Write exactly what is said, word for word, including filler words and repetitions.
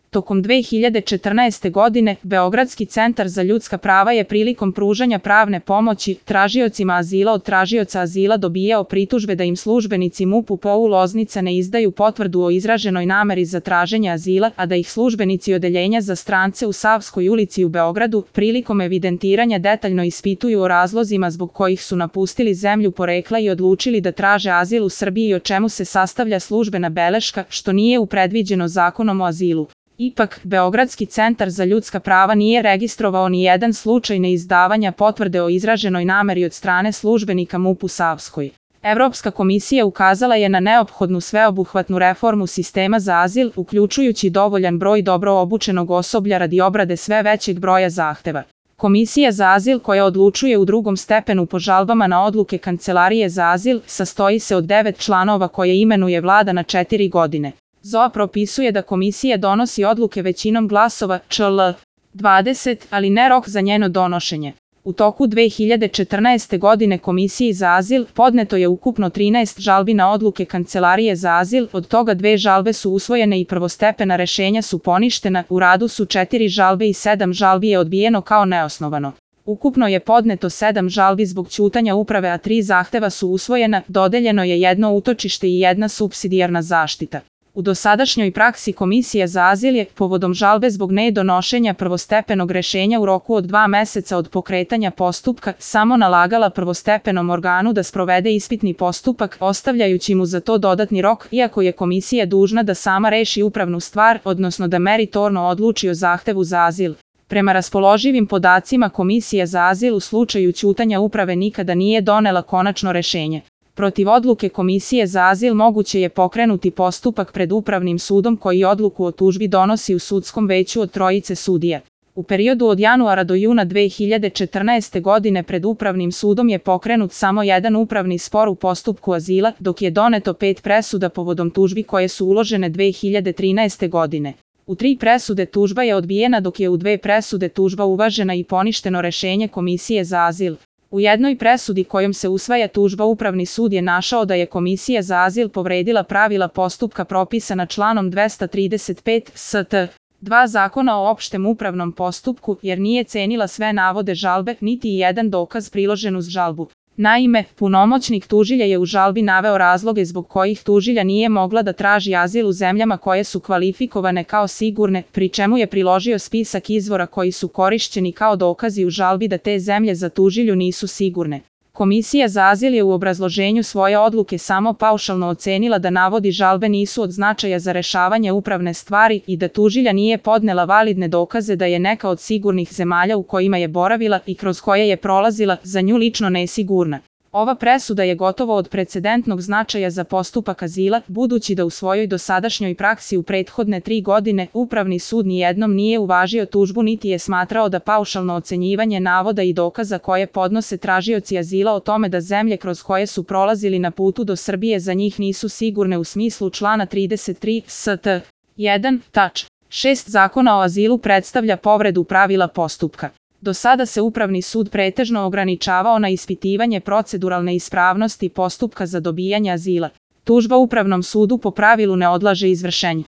Tokom dve hiljade četrnaeste. godine, Beogradski centar za ljudska prava je prilikom pružanja pravne pomoći tražiocima azila od tražioca azila dobijao pritužbe da im službenici MUP u P U Loznica ne izdaju potvrdu o izraženoj nameri za traženje azila, a da ih službenici Odeljenja za strance u Savskoj ulici u Beogradu prilikom evidentiranja detaljno ispituju o razlozima zbog kojih su napustili zemlju porekla i odlučili da traže azil u Srbiji, o čemu se sastavlja službena beleška, što nije u predviđeno Zakonom o azilu. Ipak, Beogradski centar za ljudska prava nije registrovao ni jedan slučaj neizdavanja potvrde o izraženoj nameri od strane službenika MUP u Savskoj. Evropska komisija ukazala je na neophodnu sveobuhvatnu reformu sistema za azil, uključujući dovoljan broj dobro obučenog osoblja radi obrade sve većeg broja zahteva. Komisija za azil, koja odlučuje u drugom stepenu po žalbama na odluke Kancelarije za azil, sastoji se od devet članova koje imenuje vlada na četiri godine. Z O A propisuje da komisija donosi odluke većinom glasova Č L dvadeset, ali ne rok za njeno donošenje. U toku dve hiljade četrnaeste. godine Komisiji za azil podneto je ukupno trinaest žalbi na odluke Kancelarije za azil, od toga dve žalbe su usvojene i prvostepena rešenja su poništena, u radu su četiri žalbe i sedam žalbi je odbijeno kao neosnovano. Ukupno je podneto sedam žalbi zbog ćutanja uprave, a tri zahteva su usvojena, dodeljeno je jedno utočište i jedna supsidijarna zaštita. U dosadašnjoj praksi Komisija za azil je, povodom žalbe zbog nedonošenja prvostepenog rešenja u roku od dva meseca od pokretanja postupka, samo nalagala prvostepenom organu da sprovede ispitni postupak, ostavljajući mu za to dodatni rok, iako je komisija dužna da sama reši upravnu stvar, odnosno da meritorno odluči o zahtevu za azil. Prema raspoloživim podacima, Komisija za azil u slučaju ćutanja uprave nikada nije donela konačno rešenje. Protiv odluke Komisije za azil moguće je pokrenuti postupak pred Upravnim sudom koji odluku o tužbi donosi u sudskom veću od trojice sudija. U periodu od januara do juna dve hiljade četrnaeste. godine pred Upravnim sudom je pokrenut samo jedan upravni spor u postupku azila, dok je doneto pet presuda povodom tužbi koje su uložene dve hiljade trinaeste. godine. U tri presude tužba je odbijena, dok je u dve presude tužba uvažena i poništeno rešenje Komisije za azil. U jednoj presudi kojom se usvaja tužba Upravni sud je našao da je Komisija za azil povredila pravila postupka propisana članom dvesta trideset pet S T dva Zakona o opštem upravnom postupku, jer nije cenila sve navode žalbe, niti i jedan dokaz priložen uz žalbu. Naime, punomoćnik tužilja je u žalbi naveo razloge zbog kojih tužilja nije mogla da traži azil u zemljama koje su kvalifikovane kao sigurne, pri čemu je priložio spisak izvora koji su korišćeni kao dokazi u žalbi da te zemlje za tužilju nisu sigurne. Komisija za azil je u obrazloženju svoje odluke samo paušalno ocenila da navodi žalbe nisu od značaja za rešavanje upravne stvari i da tužilja nije podnela validne dokaze da je neka od sigurnih zemalja u kojima je boravila i kroz koje je prolazila za nju lično nesigurna. Ova presuda je gotovo od precedentnog značaja za postupak azila, budući da u svojoj dosadašnjoj praksi u prethodne tri godine Upravni sud nijednom nije uvažio tužbu niti je smatrao da paušalno ocenjivanje navoda i dokaza koje podnose tražioci azila o tome da zemlje kroz koje su prolazili na putu do Srbije za njih nisu sigurne u smislu člana trideset tri S T jedan tač šest Zakona o azilu predstavlja povredu pravila postupka. Do sada se Upravni sud pretežno ograničavao na ispitivanje proceduralne ispravnosti postupka za dobijanje azila. Tužba Upravnom sudu po pravilu ne odlaže izvršenje.